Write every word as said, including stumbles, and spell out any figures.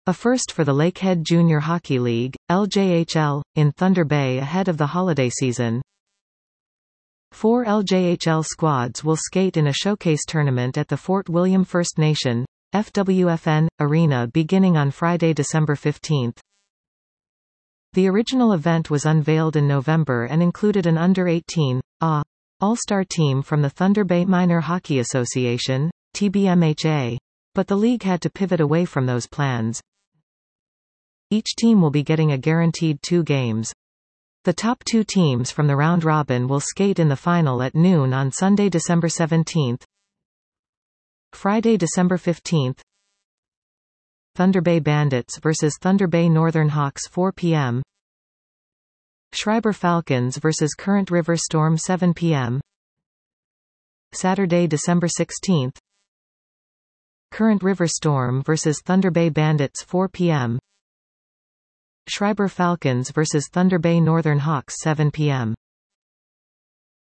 A first for the Lakehead Junior Hockey League, L J H L, in Thunder Bay ahead of the holiday season. Four L J H L squads will skate in a showcase tournament at the Fort William First Nation, F W F N, arena beginning on Friday, December fifteenth. The original event was unveiled in November and included an under eighteen A All-Star team from the Thunder Bay Minor Hockey Association, T B M H A. But the league had to pivot away from those plans. Each team will be getting a guaranteed two games. The top two teams from the round robin will skate in the final at noon on Sunday, December seventeenth. Friday, December fifteenth. Thunder Bay Bandits versus Thunder Bay Northern Hawks four p m Schreiber Falcons versus Current River Storm seven p m Saturday, December sixteenth. Current River Storm versus Thunder Bay Bandits four p m Schreiber Falcons versus Thunder Bay Northern Hawks seven p m